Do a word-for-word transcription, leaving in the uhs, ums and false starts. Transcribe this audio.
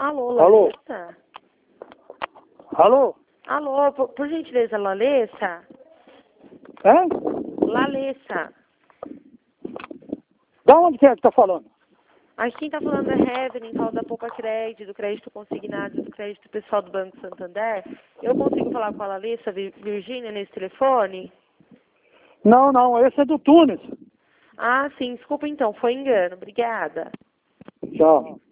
Alô, Alô? Lalessa? Alô? Alô, por, por gentileza, Lalessa? Hã? Lalessa. Da onde que é que tá falando? Aqui quem tá falando é Heaven, fala da Poupa Crédito, do crédito consignado, do crédito pessoal do Banco Santander. Eu consigo falar com a Lalessa Vir- Virgínia nesse telefone? Não, não, esse é do Tunis. Ah, sim, desculpa então, foi engano. Obrigada. Tchau.